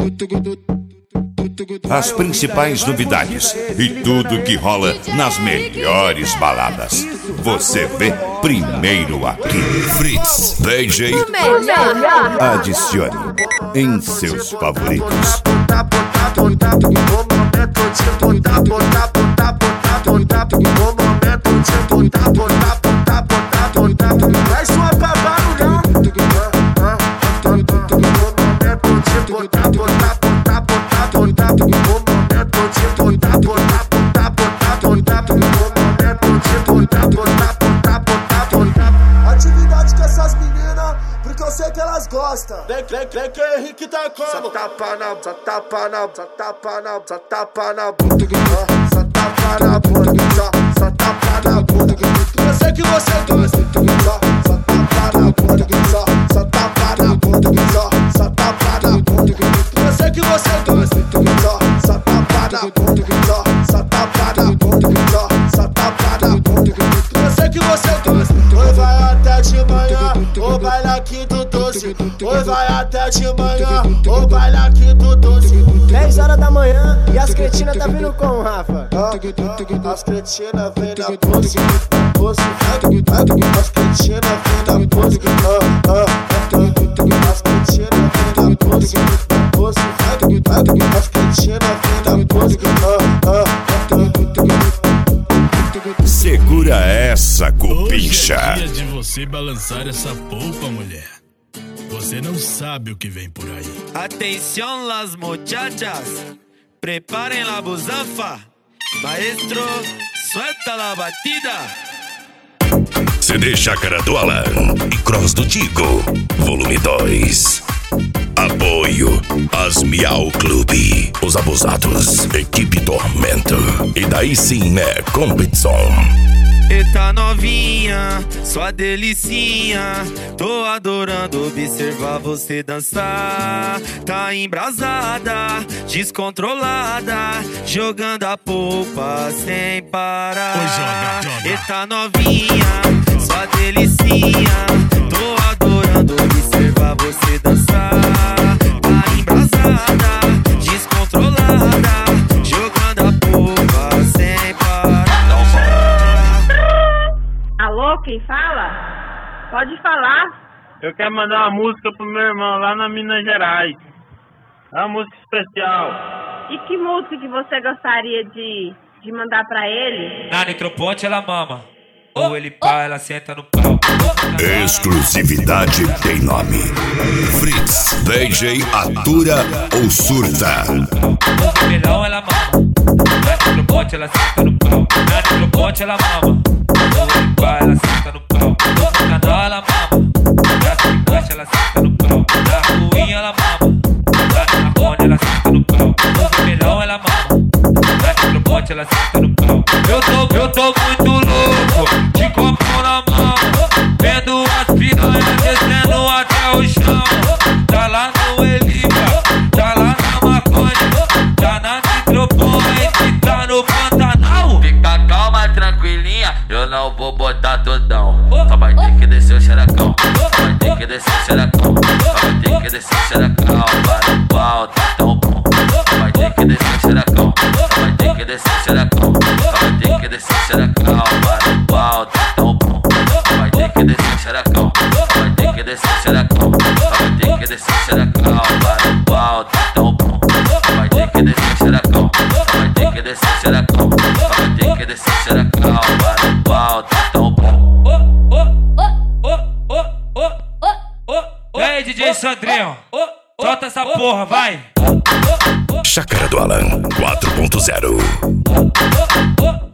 As principais novidades e tudo que rola nas melhores baladas. Você vê primeiro aqui. Fritz DJ. Adicione em seus favoritos. Vai só acabar no não. Atividade com essas meninas, porque eu sei que elas gostam. Vem que o Henrique tá como? Só tapa na bunda, só tapa na bunda, só tapa na bunda, só tapa na bunda. Eu sei que você gosta. Só tapa na bunda, só tapa na bunda, só tapa na bunda. Eu sei que você gosta. Só tapa na bunda, só tapa na bunda, só tapa na bunda. Eu sei que você gosta. Oi, vai até de manhã, o baile aqui do doce. Oi, vai até de manhã, o baile aqui do doce. 10 horas da manhã e as cretinas tá vindo com, Rafa? As cretinas vem na pose, as cretinas vem na pose, as cretinas vem na pose, as cretinas vem na pose. Segura essa, cupincha. Hoje é dia de você balançar essa polpa, mulher. Você não sabe o que vem por aí. Atención las muchachas, preparen la busanfa. Maestro, suelta la batida. CD Chácara do Alan e Cross do Tigo, volume 2. Apoio As Miau Clube, Os Abusados, Equipe Tormento. E daí sim é competição. Eita novinha, sua delicinha, tô adorando observar você dançar. Tá embrasada, descontrolada, jogando a polpa sem parar. Eita novinha, sua delicinha, tô adorando observar você dançar. Tá embrasada, descontrolada, jogando a polpa sem parar. Alô, quem fala? Pode falar. Eu quero mandar uma música pro meu irmão lá na Minas Gerais. É uma música especial. E que música que você gostaria de mandar pra ele? Na necroponte ela mama, ou ele pá, ela senta no pau. Exclusividade tem nome. Fritz DJ atura ou surta. No melão ela mama, na necroponte ela senta no pau. Na necroponte ela mama, ou ele pá, ela senta no pau. No canal ela mama, na embaixo ela senta no pau. Na ruinha ela mama, na marrone ela senta no pau. No melão ela mama, na necroponte ela senta no pau. Eu tô muito louco, de copo na mão, vendo as piranhas descendo até o chão. Tá lá no Elipa, tá lá na maconha, tá na necroponte, tá no Pantanal. Fica calma, tranquilinha, eu não vou botar tudão. Só vai ter que descer o xeracão, só vai ter que descer o xeracão, só vai ter que descer o xeracão. Para o pau, tá tão bom. Só vai ter que descer o xeracão, só vai ter que descer o xeracão, só vai ter que descer o xeracão. Para o pau, tá tão bom. Só vai ter que descer o xeracão, só vai ter que descer o xeracão, só vai ter que descer o xeracão. Para o pau, tá tão bom. Só vai ter que descer o xeracão, só vai ter que descer o xeracão, só vai ter que descer o xeracão. Para o pau, tá tão bom. E aí, DJ Sandrinho, solta essa porra, vai. Chácara do Alan 4.0.